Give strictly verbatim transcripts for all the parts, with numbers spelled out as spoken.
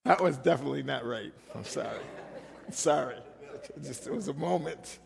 That was definitely not right. I'm sorry. Sorry. It just it was a moment.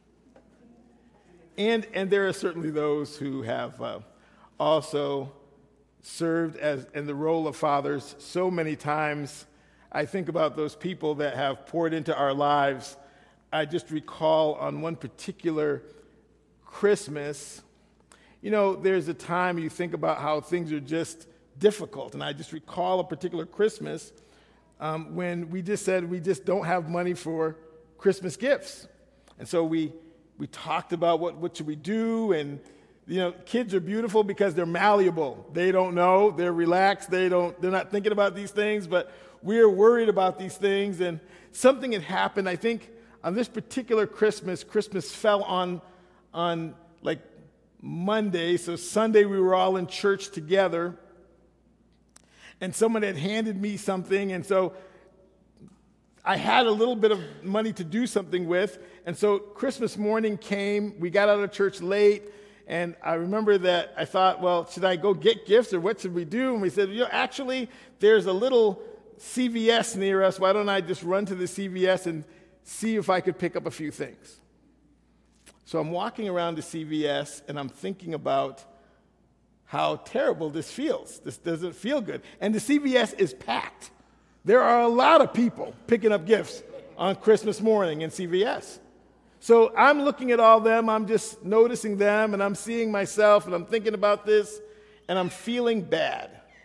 And and there are certainly those who have uh, also served as in the role of fathers so many times. I think about those people that have poured into our lives. I just recall on one particular Christmas, you know, there's a time you think about how things are just difficult. And I just recall a particular Christmas um, when we just said we just don't have money for Christmas gifts. And so we we talked about what, what should we do. And, you know, kids are beautiful because they're malleable. They don't know. They're relaxed. They don't, they're not thinking about these things. But we're worried about these things. And something had happened. I think on this particular Christmas, Christmas fell on, on like Monday. So Sunday we were all in church together. And someone had handed me something. And so I had a little bit of money to do something with. And so Christmas morning came. We got out of church late. And I remember that I thought, well, should I go get gifts or what should we do? And we said, you know, actually, there's a little C V S near us. Why don't I just run to the C V S and see if I could pick up a few things? So I'm walking around the C V S and I'm thinking about how terrible this feels. This doesn't feel good. And the C V S is packed. There are a lot of people picking up gifts on Christmas morning in C V S. So I'm looking at all them, I'm just noticing them, and I'm seeing myself, and I'm thinking about this, and I'm feeling bad.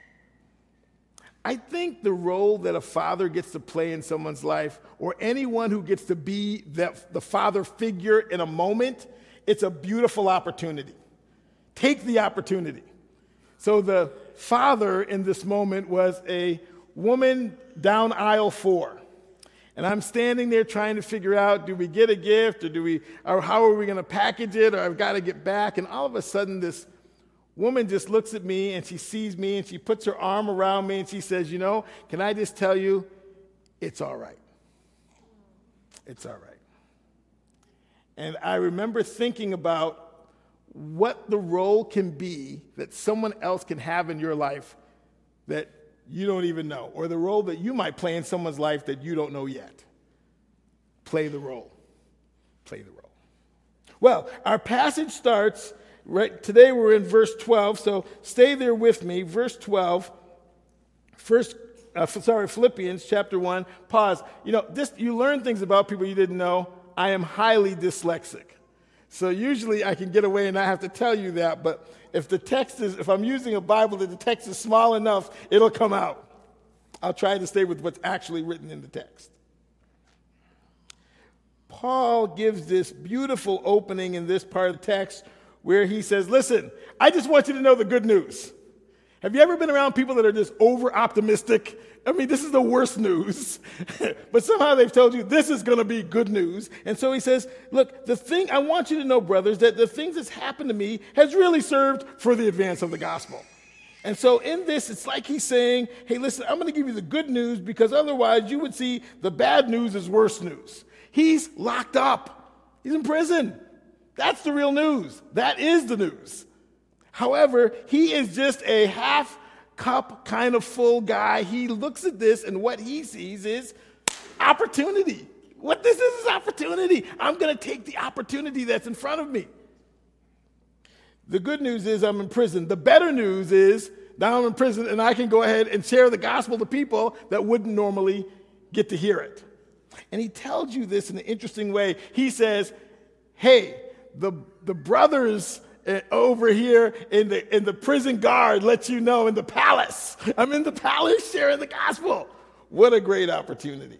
I think the role that a father gets to play in someone's life, or anyone who gets to be the, the father figure in a moment, it's a beautiful opportunity. Take the opportunity. So the father in this moment was a woman down aisle four. And I'm standing there trying to figure out, do we get a gift or do we, or how are we going to package it, or I've got to get back. And all of a sudden this woman just looks at me and she sees me and she puts her arm around me and she says, you know, can I just tell you, it's all right. It's all right. And I remember thinking about what the role can be that someone else can have in your life that you don't even know, or the role that you might play in someone's life that you don't know yet. Play the role. Play the role. Well, our passage starts, right, today we're in verse twelve, so stay there with me. Verse twelve, first, uh, sorry, Philippians chapter one, pause. You know, this, you learn things about people you didn't know. I am highly dyslexic. So usually I can get away and not have to tell you that, but if the text is, if I'm using a Bible that the text is small enough, it'll come out. I'll try to stay with what's actually written in the text. Paul gives this beautiful opening in this part of the text where he says, listen, I just want you to know the good news. Have you ever been around people that are just over-optimistic? I mean, this is the worst news. But somehow they've told you this is going to be good news. And so he says, look, the thing I want you to know, brothers, that the things that's happened to me has really served for the advance of the gospel. And so in this, it's like he's saying, hey, listen, I'm going to give you the good news because otherwise you would see the bad news as worse news. He's locked up. He's in prison. That's the real news. That is the news. However, he is just a half cup kind of full guy. He looks at this and what he sees is opportunity. What this is is opportunity. I'm going to take the opportunity that's in front of me. The good news is I'm in prison. The better news is now I'm in prison and I can go ahead and share the gospel to people that wouldn't normally get to hear it. And he tells you this in an interesting way. He says, hey, the, the brothers over here in the in the prison guard let you know in the palace. I'm in the palace sharing the gospel. What a great opportunity.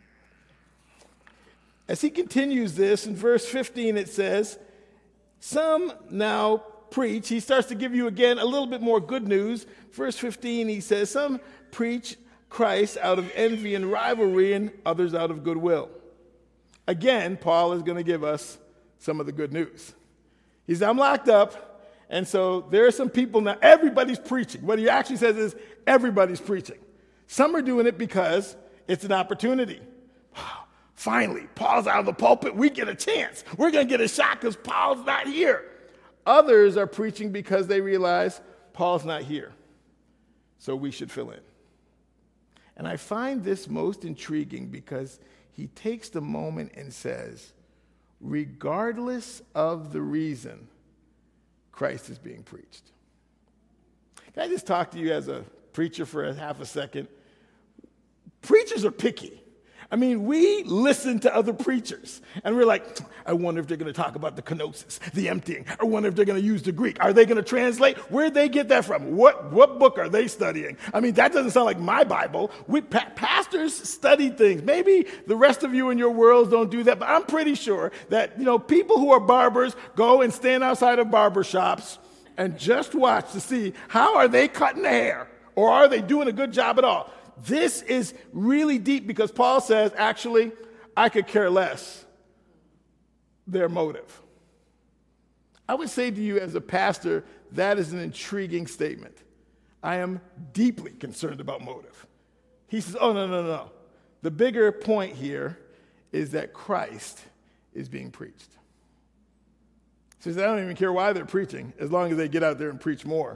As he continues this, in verse fifteen it says, some now preach. He starts to give you again a little bit more good news. Verse fifteen, he says, some preach Christ out of envy and rivalry and others out of goodwill. Again, Paul is going to give us some of the good news. He said, I'm locked up, and so there are some people now, everybody's preaching. What he actually says is everybody's preaching. Some are doing it because it's an opportunity. Wow, finally, Paul's out of the pulpit, we get a chance. We're going to get a shot because Paul's not here. Others are preaching because they realize Paul's not here, so we should fill in. And I find this most intriguing because he takes the moment and says, regardless of the reason, Christ is being preached. Can I just talk to you as a preacher for a half a second? Preachers are picky. I mean, we listen to other preachers, and we're like, I wonder if they're going to talk about the kenosis, the emptying. I wonder if they're going to use the Greek. Are they going to translate? Where'd they get that from? What what book are they studying? I mean, that doesn't sound like my Bible. We pa- pastors study things. Maybe the rest of you in your worlds don't do that, but I'm pretty sure that, you know, people who are barbers go and stand outside of barber shops and just watch to see how are they cutting the hair, or are they doing a good job at all? This is really deep because Paul says, actually, I could care less their motive. I would say to you as a pastor, that is an intriguing statement. I am deeply concerned about motive. He says, oh, no, no, no. The bigger point here is that Christ is being preached. He says, I don't even care why they're preaching, as long as they get out there and preach more.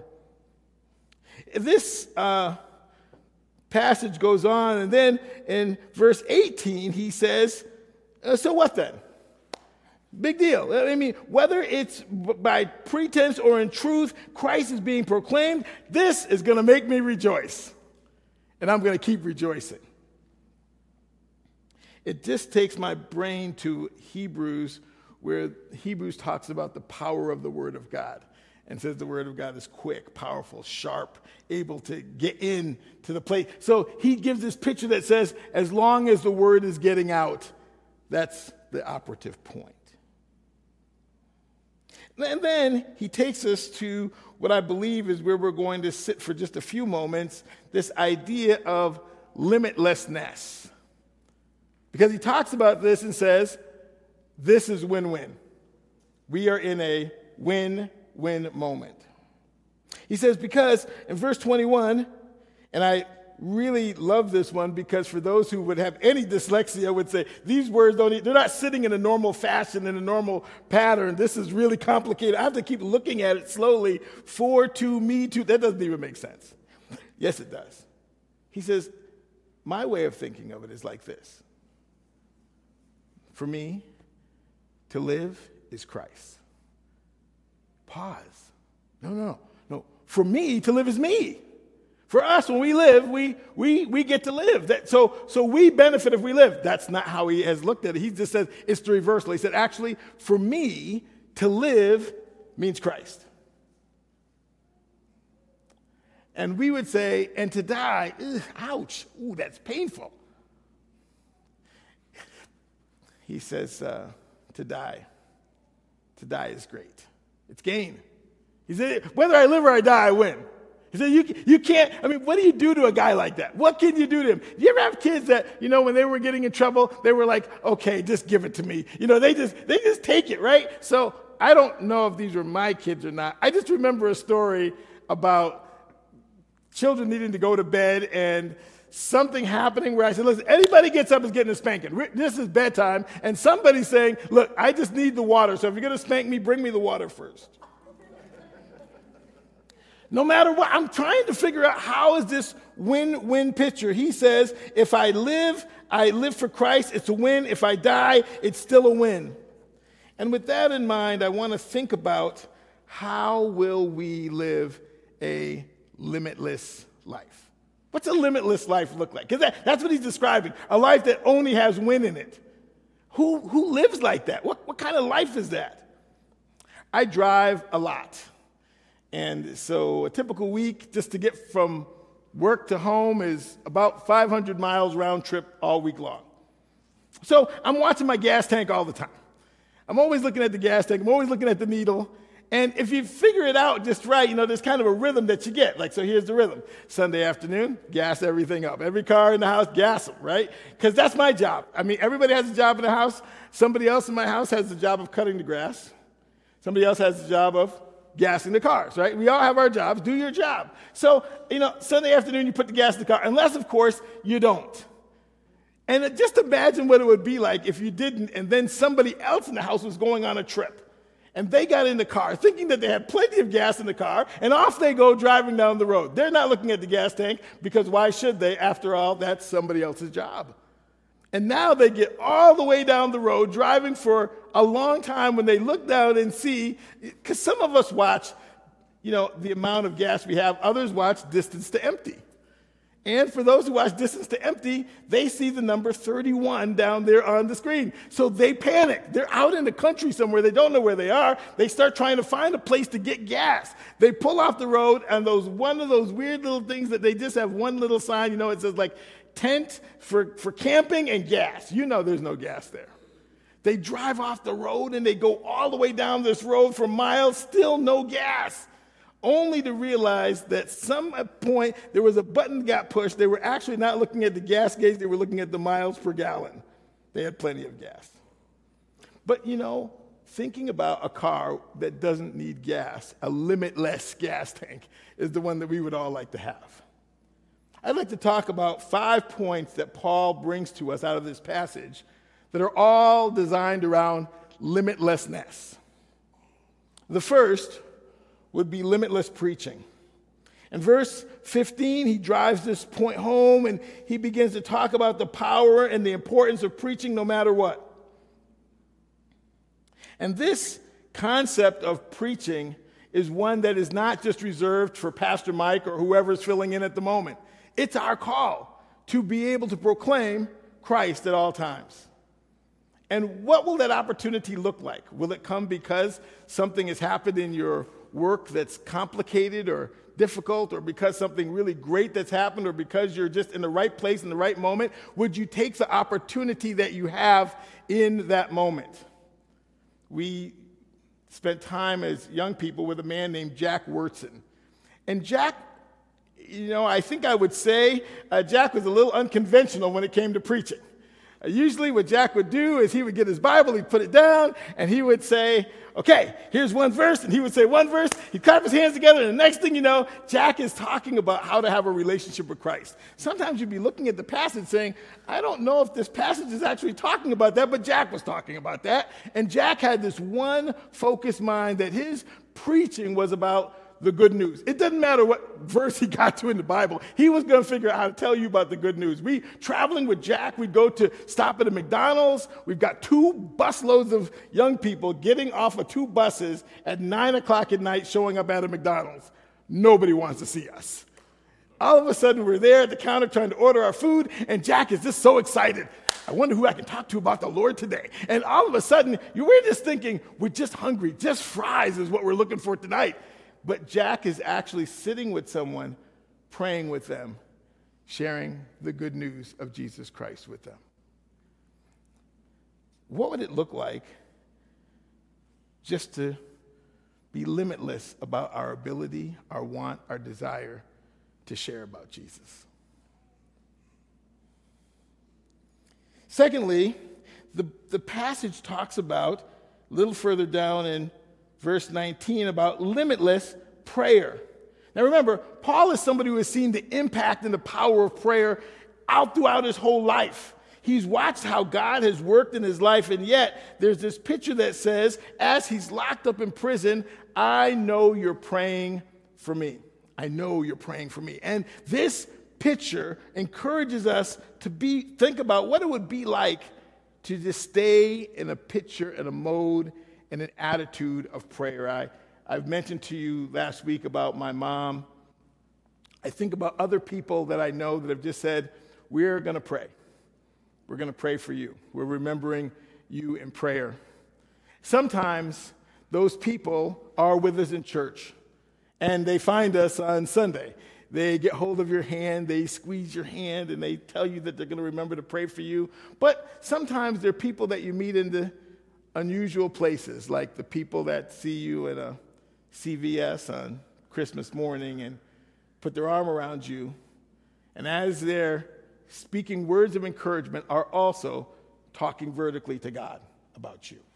This uh, passage goes on, and then in verse eighteen, he says, uh, so what then? Big deal. I mean, whether it's by pretense or in truth, Christ is being proclaimed. This is going to make me rejoice, and I'm going to keep rejoicing. It just takes my brain to Hebrews, where Hebrews talks about the power of the Word of God and says the Word of God is quick, powerful, sharp, able to get in to the place. So he gives this picture that says as long as the Word is getting out, that's the operative point. And then he takes us to what I believe is where we're going to sit for just a few moments, this idea of limitlessness. Because he talks about this and says, this is win-win. We are in a win-win moment. He says, because in verse twenty-one, and I really love this one because for those who would have any dyslexia would say, these words don't, they're not sitting in a normal fashion, in a normal pattern. This is really complicated. I have to keep looking at it slowly. For, to, me, to, that doesn't even make sense. Yes, it does. He says, my way of thinking of it is like this. For me, to live is Christ. Pause. No, no, no. No. For me, to live is me. For us, when we live, we we we get to live. That, so, so we benefit if we live. That's not how he has looked at it. He just says it's the reversal. He said, actually, for me, to live means Christ. And we would say, and to die, ugh, ouch, ooh, that's painful. He says, uh, to die. To die is great. It's gain. He said, whether I live or I die, I win. He said, you, you can't, I mean, what do you do to a guy like that? What can you do to him? Do you ever have kids that, you know, when they were getting in trouble, they were like, okay, just give it to me. You know, they just, they just take it, right? So I don't know if these were my kids or not. I just remember a story about children needing to go to bed and something happening where I said, listen, anybody gets up is getting a spanking. This is bedtime. And somebody's saying, look, I just need the water. So if you're going to spank me, bring me the water first. No matter what, I'm trying to figure out how is this win-win picture. He says, if I live, I live for Christ. It's a win. If I die, it's still a win. And with that in mind, I want to think about how will we live a limitless life? What's a limitless life look like? Because that, that's what he's describing, a life that only has win in it. Who, who lives like that? What, what kind of life is that? I drive a lot. And so a typical week, just to get from work to home, is about five hundred miles round trip all week long. So I'm watching my gas tank all the time. I'm always looking at the gas tank. I'm always looking at the needle. And if you figure it out just right, you know, there's kind of a rhythm that you get. Like, so here's the rhythm. Sunday afternoon, gas everything up. Every car in the house, gas them, right? Because that's my job. I mean, everybody has a job in the house. Somebody else in my house has the job of cutting the grass. Somebody else has the job of gassing the cars, right? We all have our jobs. Do your job. So, you know, Sunday afternoon, you put the gas in the car, unless, of course, you don't. And just imagine what it would be like if you didn't, and then somebody else in the house was going on a trip. And they got in the car thinking that they had plenty of gas in the car, and off they go driving down the road. They're not looking at the gas tank because why should they? After all, that's somebody else's job. And now they get all the way down the road driving for a long time when they look down and see, because some of us watch, you know, the amount of gas we have. Others watch distance to empty. And for those who watch distance to empty, they see the number thirty-one down there on the screen. So they panic. They're out in the country somewhere. They don't know where they are. They start trying to find a place to get gas. They pull off the road, and those one of those weird little things that they just have one little sign, you know, it says like tent for, for camping and gas. You know there's no gas there. They drive off the road, and they go all the way down this road for miles, still no gas. Only to realize that some point there was a button that got pushed. They were actually not looking at the gas gauge. They were looking at the miles per gallon. They had plenty of gas. But, you know, thinking about a car that doesn't need gas, a limitless gas tank, is the one that we would all like to have. I'd like to talk about five points that Paul brings to us out of this passage that are all designed around limitlessness. The first would be limitless preaching. In verse fifteen, he drives this point home, and he begins to talk about the power and the importance of preaching no matter what. And this concept of preaching is one that is not just reserved for Pastor Mike or whoever's filling in at the moment. It's our call to be able to proclaim Christ at all times. And what will that opportunity look like? Will it come because something has happened in your work that's complicated or difficult, or because something really great that's happened, or because you're just in the right place in the right moment? Would you take the opportunity that you have in that moment? We spent time as young people with a man named Jack Wurtson. And Jack, you know, I think I would say uh, Jack was a little unconventional when it came to preaching. Uh, usually what Jack would do is he would get his Bible, he'd put it down, and he would say, okay, here's one verse, and he would say one verse, he'd clap his hands together, and the next thing you know, Jack is talking about how to have a relationship with Christ. Sometimes you'd be looking at the passage saying, I don't know if this passage is actually talking about that, but Jack was talking about that. And Jack had this one focused mind that his preaching was about the good news. It doesn't matter what verse he got to in the Bible. He was going to figure out how to tell you about the good news. We, traveling with Jack, we'd go to stop at a McDonald's. We've got two busloads of young people getting off of two buses at nine o'clock at night showing up at a McDonald's. Nobody wants to see us. All of a sudden, we're there at the counter trying to order our food, and Jack is just so excited. I wonder who I can talk to about the Lord today. And all of a sudden, you were just thinking, we're just hungry. Just fries is what we're looking for tonight. But Jack is actually sitting with someone, praying with them, sharing the good news of Jesus Christ with them. What would it look like just to be limitless about our ability, our want, our desire to share about Jesus? Secondly, the, the passage talks about, a little further down in verse nineteen, about limitless prayer. Now remember, Paul is somebody who has seen the impact and the power of prayer out throughout his whole life. He's watched how God has worked in his life, and yet there's this picture that says, as he's locked up in prison, I know you're praying for me. I know you're praying for me. And this picture encourages us to be think about what it would be like to just stay in a picture, in a mode, in an attitude of prayer. I, I've mentioned to you last week about my mom. I think about other people that I know that have just said, we're going to pray. We're going to pray for you. We're remembering you in prayer. Sometimes those people are with us in church, and they find us on Sunday. They get hold of your hand, they squeeze your hand, and they tell you that they're going to remember to pray for you. But sometimes they're people that you meet in the unusual places, like the people that see you at a C V S on Christmas morning and put their arm around you, and as they're speaking words of encouragement, are also talking vertically to God about you.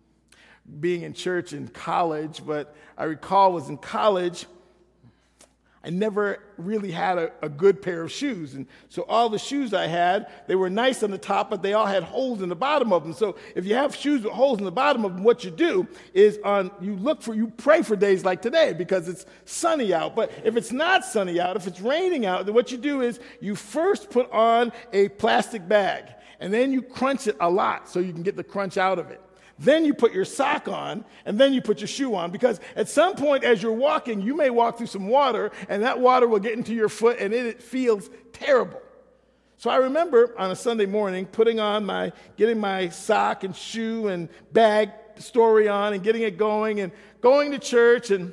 Being in church in college, but I recall was in college, I never really had a, a good pair of shoes. And so all the shoes I had, they were nice on the top, but they all had holes in the bottom of them. So if you have shoes with holes in the bottom of them, what you do is on you look for, you pray for days like today because it's sunny out. But if it's not sunny out, if it's raining out, then what you do is you first put on a plastic bag, and then you crunch it a lot so you can get the crunch out of it. Then you put your sock on, and then you put your shoe on, because at some point as you're walking, you may walk through some water, and that water will get into your foot, and it, it feels terrible. So I remember on a Sunday morning putting on my, getting my sock and shoe and bag story on and getting it going and going to church, and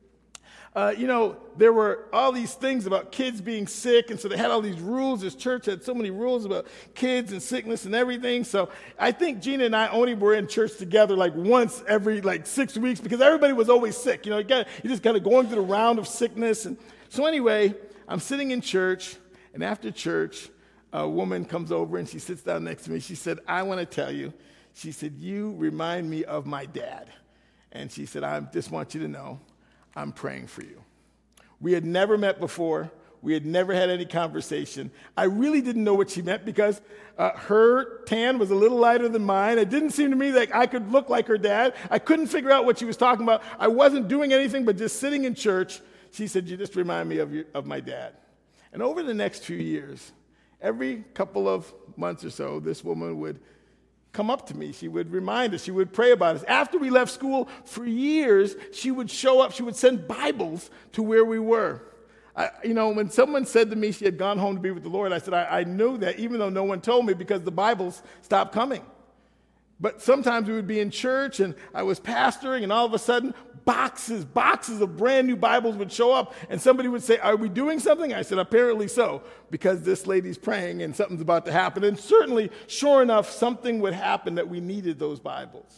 Uh, you know, there were all these things about kids being sick, and so they had all these rules. This church had so many rules about kids and sickness and everything. So I think Gina and I only were in church together like once every like six weeks because everybody was always sick. You know, you, got, you just kind of going through the round of sickness. And so anyway, I'm sitting in church, and after church, a woman comes over and she sits down next to me. She said, "I want to tell you," she said, "you remind me of my dad." And she said, "I just want you to know, I'm praying for you." We had never met before. We had never had any conversation. I really didn't know what she meant because uh, her tan was a little lighter than mine. It didn't seem to me like I could look like her dad. I couldn't figure out what she was talking about. I wasn't doing anything but just sitting in church. She said, "You just remind me of, your, of my dad." And over the next few years, every couple of months or so, this woman would come up to me. She would remind us. She would pray about us. After we left school, for years, she would show up. She would send Bibles to where we were. I, you know, when someone said to me she had gone home to be with the Lord, I said, I, I knew that, even though no one told me, because the Bibles stopped coming. But sometimes we would be in church, and I was pastoring, and all of a sudden, boxes, boxes of brand new Bibles would show up, and somebody would say, "Are we doing something?" I said, "Apparently so, because this lady's praying, and something's about to happen." And certainly, sure enough, something would happen that we needed those Bibles.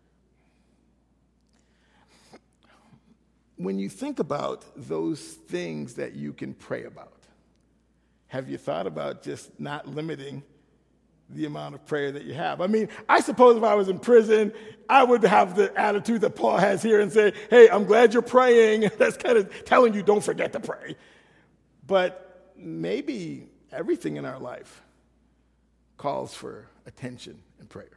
When you think about those things that you can pray about, have you thought about just not limiting the amount of prayer that you have? I mean, I suppose if I was in prison, I would have the attitude that Paul has here and say, "Hey, I'm glad you're praying." That's kind of telling you don't forget to pray. But maybe everything in our life calls for attention and prayer.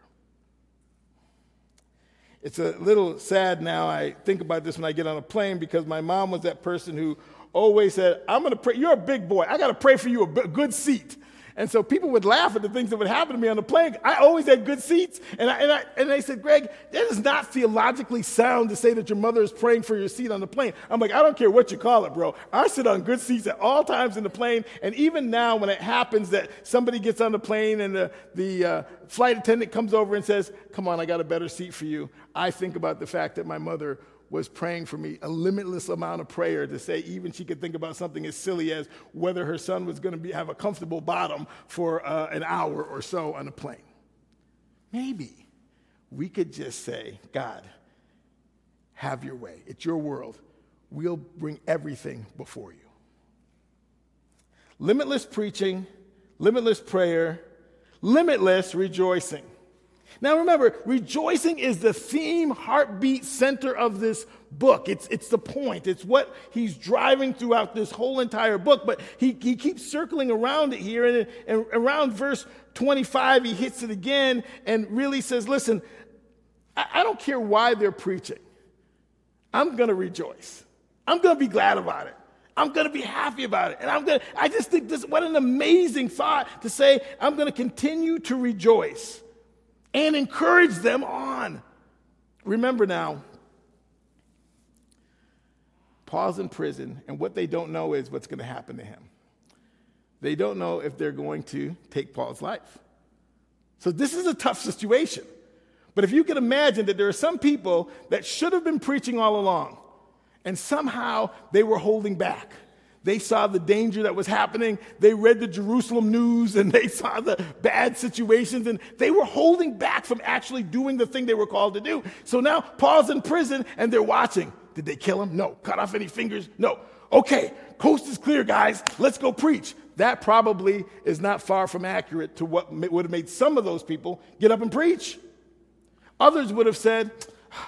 It's a little sad now. I think about this when I get on a plane, because my mom was that person who always said, "I'm going to pray. You're a big boy. I got to pray for you a b- good seat." And so people would laugh at the things that would happen to me on the plane. I always had good seats. And, I, and, I, and they said, "Greg, that is not theologically sound to say that your mother is praying for your seat on the plane." I'm like, "I don't care what you call it, bro. I sit on good seats at all times in the plane." And even now, when it happens that somebody gets on the plane and the, the uh, flight attendant comes over and says, "Come on, I got a better seat for you," I think about the fact that my mother was praying for me, a limitless amount of prayer, to say even she could think about something as silly as whether her son was going to be, have a comfortable bottom for uh, an hour or so on a plane. Maybe we could just say, "God, have your way. It's your world. We'll bring everything before you." Limitless preaching, limitless prayer, limitless rejoicing. Now remember, rejoicing is the theme, heartbeat, center of this book. It's, it's the point. It's what he's driving throughout this whole entire book. But he, he keeps circling around it here. And, and around verse twenty-five, he hits it again and really says, "Listen, I, I don't care why they're preaching. I'm going to rejoice. I'm going to be glad about it. I'm going to be happy about it. And I'm going to, I just think this, what an amazing thought to say, I'm going to continue to rejoice and encourage them on." Remember now, Paul's in prison, and what they don't know is what's going to happen to him. They don't know if they're going to take Paul's life. So this is a tough situation. But if you can imagine that there are some people that should have been preaching all along, and somehow they were holding back. They saw the danger that was happening. They read the Jerusalem news, and they saw the bad situations, and they were holding back from actually doing the thing they were called to do. So now Paul's in prison, and they're watching. Did they kill him? No. Cut off any fingers? No. Okay, coast is clear, guys. Let's go preach. That probably is not far from accurate to what would have made some of those people get up and preach. Others would have said,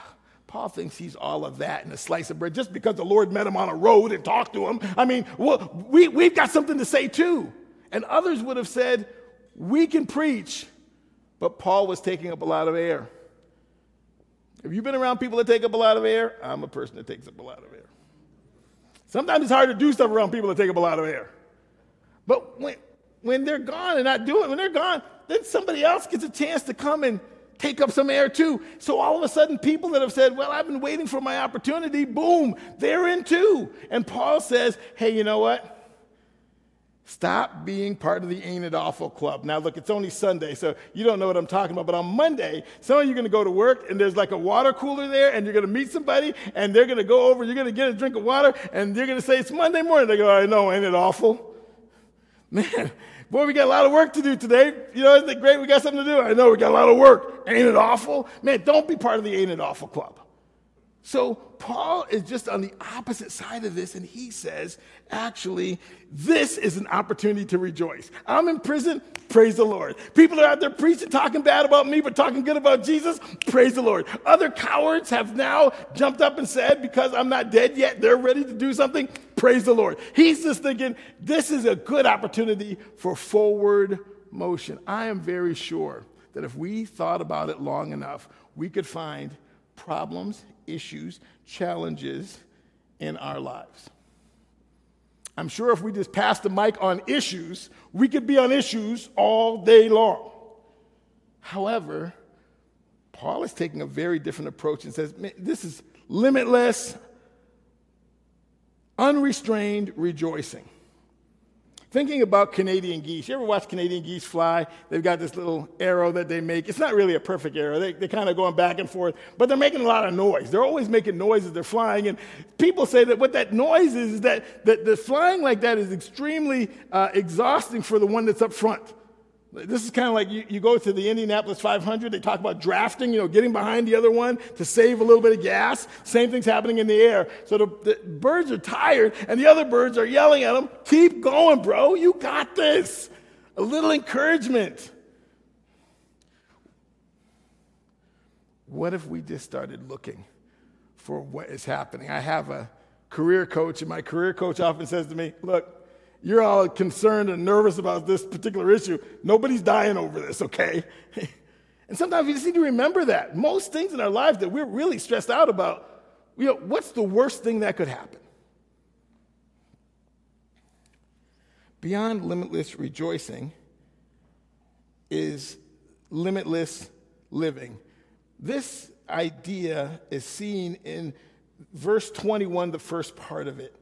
Paul thinks he's all of that and a slice of bread just because the Lord met him on a road and talked to him. I mean, well, we, we've got something to say too. And others would have said, we can preach, but Paul was taking up a lot of air. Have you been around people that take up a lot of air? I'm a person that takes up a lot of air. Sometimes it's hard to do stuff around people that take up a lot of air. But when, when they're gone and not doing it, when they're gone, then somebody else gets a chance to come and take up some air too. So all of a sudden, people that have said, well, I've been waiting for my opportunity, boom, they're in too. And Paul says, hey, you know what? Stop being part of the Ain't It Awful Club. Now, look, it's only Sunday, so you don't know what I'm talking about. But on Monday, some of you are going to go to work, and there's like a water cooler there, and you're going to meet somebody, and they're going to go over, you're going to get a drink of water, and you're going to say, it's Monday morning. They go, I know, ain't it awful? Man, boy, we got a lot of work to do today. You know, isn't it great? We got something to do. I know, we got a lot of work. Ain't it awful? Man, don't be part of the Ain't It Awful Club. So Paul is just on the opposite side of this, and he says, actually, this is an opportunity to rejoice. I'm in prison, praise the Lord. People are out there preaching, talking bad about me, but talking good about Jesus, praise the Lord. Other cowards have now jumped up and said, because I'm not dead yet, they're ready to do something, praise the Lord. He's just thinking, this is a good opportunity for forward motion. I am very sure that if we thought about it long enough, we could find problems, issues, challenges in our lives. I'm sure if we just passed the mic on issues, we could be on issues all day long. However, Paul is taking a very different approach and says, this is limitless, unrestrained rejoicing. Thinking about Canadian geese. You ever watch Canadian geese fly? They've got this little arrow that they make. It's not really a perfect arrow. They, they're kind of going back and forth, but they're making a lot of noise. They're always making noise as they're flying, and people say that what that noise is, is that, that the flying like that is extremely uh, exhausting for the one that's up front. This is kind of like you, you go to the Indianapolis five hundred, they talk about drafting, you know, getting behind the other one to save a little bit of gas. Same thing's happening in the air. So the, the birds are tired, and the other birds are yelling at them, keep going, bro, you got this. A little encouragement. What if we just started looking for what is happening? I have a career coach, and my career coach often says to me, look, you're all concerned and nervous about this particular issue. Nobody's dying over this, okay? And sometimes we just need to remember that. Most things in our lives that we're really stressed out about, you know, what's the worst thing that could happen? Beyond limitless rejoicing is limitless living. This idea is seen in verse twenty-one, the first part of it.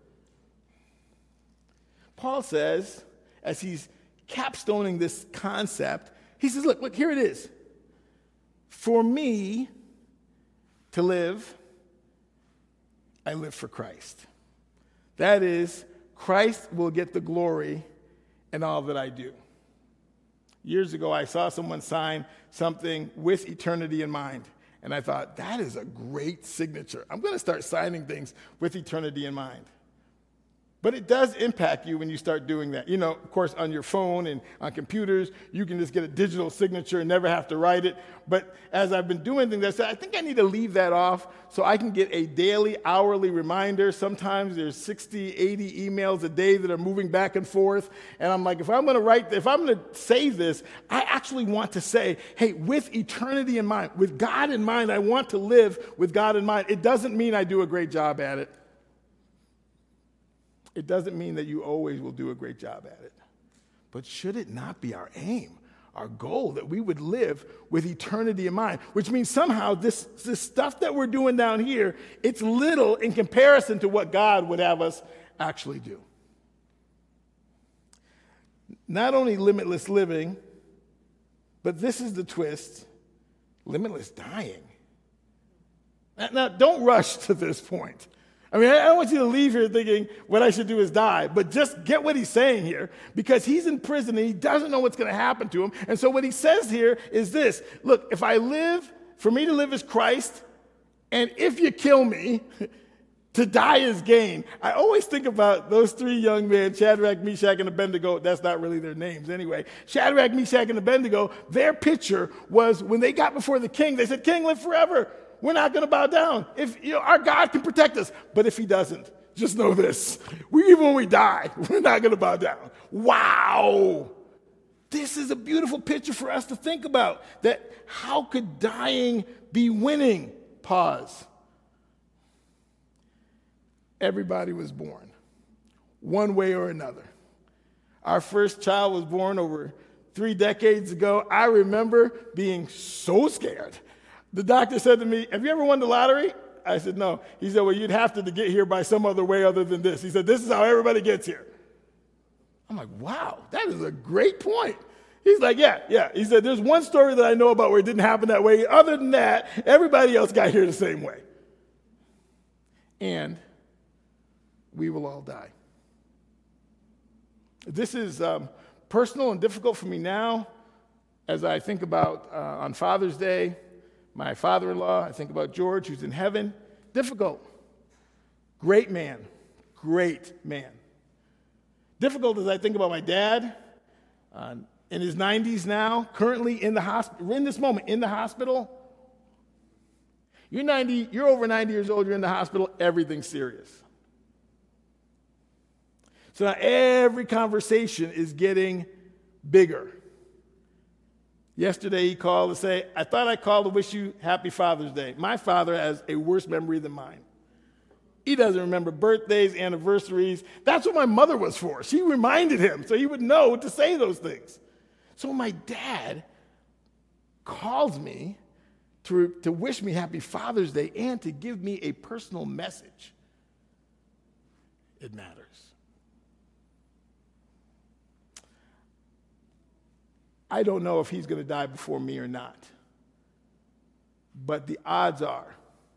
Paul says, as he's capstoning this concept, he says, look, look, here it is. For me to live, I live for Christ. That is, Christ will get the glory in all that I do. Years ago, I saw someone sign something with eternity in mind. And I thought, that is a great signature. I'm going to start signing things with eternity in mind. But it does impact you when you start doing that. You know, of course, on your phone and on computers, you can just get a digital signature and never have to write it. But as I've been doing things, I said, I think I need to leave that off so I can get a daily, hourly reminder. Sometimes there's sixty, eighty emails a day that are moving back and forth. And I'm like, if I'm going to write, if I'm going to say this, I actually want to say, hey, with eternity in mind, with God in mind, I want to live with God in mind. It doesn't mean I do a great job at it. It doesn't mean that you always will do a great job at it. But should it not be our aim, our goal, that we would live with eternity in mind? Which means somehow this, this stuff that we're doing down here, it's little in comparison to what God would have us actually do. Not only limitless living, but this is the twist, limitless dying. Now, now don't rush to this point. I mean, I don't want you to leave here thinking what I should do is die, but just get what he's saying here, because he's in prison and he doesn't know what's going to happen to him. And so what he says here is this: look, if I live, for me to live is Christ, and if you kill me, to die is gain. I always think about those three young men, Shadrach, Meshach, and Abednego. That's not really their names anyway. Shadrach, Meshach, and Abednego, their picture was when they got before the king, they said, King, live forever. We're not going to bow down. If you know, our God can protect us, but if he doesn't, just know this. We, even when we die, we're not going to bow down. Wow. This is a beautiful picture for us to think about, that how could dying be winning? Pause. Everybody was born, one way or another. Our first child was born over three decades ago. I remember being so scared. The doctor said to me, have you ever won the lottery? I said, no. He said, well, you'd have to, to get here by some other way other than this. He said, this is how everybody gets here. I'm like, wow, that is a great point. He's like, yeah, yeah. He said, there's one story that I know about where it didn't happen that way. Other than that, everybody else got here the same way. And we will all die. This is um, personal and difficult for me now as I think about uh, on Father's Day, my father-in-law, I think about George, who's in heaven. Difficult. Great man. Great man. Difficult as I think about my dad, uh, in his nineties now, currently in the hospital, in this moment, in the hospital. You're ninety, you're over ninety years old, you're in the hospital, everything's serious. So now every conversation is getting bigger. Yesterday he called to say, I thought I called to wish you happy Father's Day. My father has a worse memory than mine. He doesn't remember birthdays, anniversaries. That's what my mother was for. She reminded him so he would know to say those things. So my dad calls me to, to wish me happy Father's Day and to give me a personal message. It matters. I don't know if he's going to die before me or not. But the odds are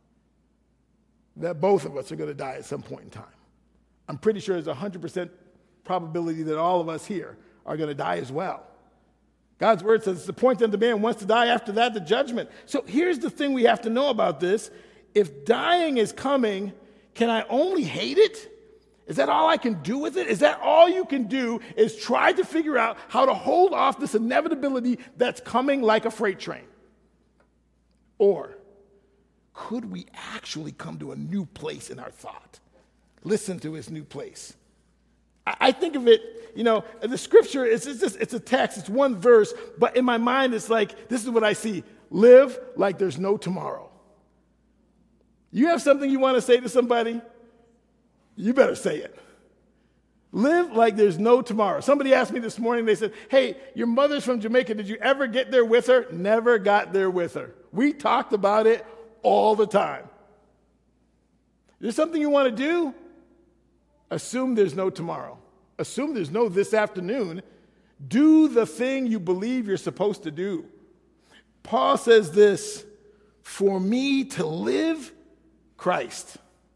that both of us are going to die at some point in time. I'm pretty sure there's a one hundred percent probability that all of us here are going to die as well. God's word says it's the point that the man wants to die, after that, the judgment. So here's the thing we have to know about this. If dying is coming, can I only hate it? Is that all I can do with it? Is that all you can do is try to figure out how to hold off this inevitability that's coming like a freight train? Or could we actually come to a new place in our thought? Listen to his new place. I, I think of it, you know, the scripture, is it's, just, it's a text, it's one verse, but in my mind it's like, this is what I see. Live like there's no tomorrow. You have something you want to say to somebody? You better say it. Live like there's no tomorrow. Somebody asked me this morning, they said, hey, your mother's from Jamaica. Did you ever get there with her? Never got there with her. We talked about it all the time. There's something you want to do? Assume there's no tomorrow. Assume there's no this afternoon. Do the thing you believe you're supposed to do. Paul says this, for me to live, Christ.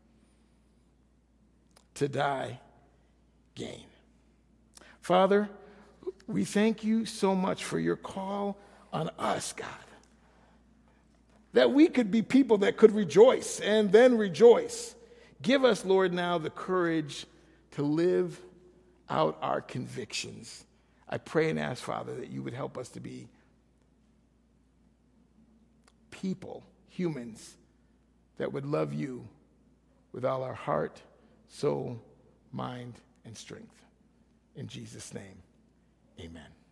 To die, gain. Father, we thank you so much for your call on us, God. That we could be people that could rejoice and then rejoice. Give us, Lord, now the courage to live out our convictions. I pray and ask, Father, that you would help us to be people, humans, that would love you with all our heart, soul, mind, and strength. In Jesus' name, amen.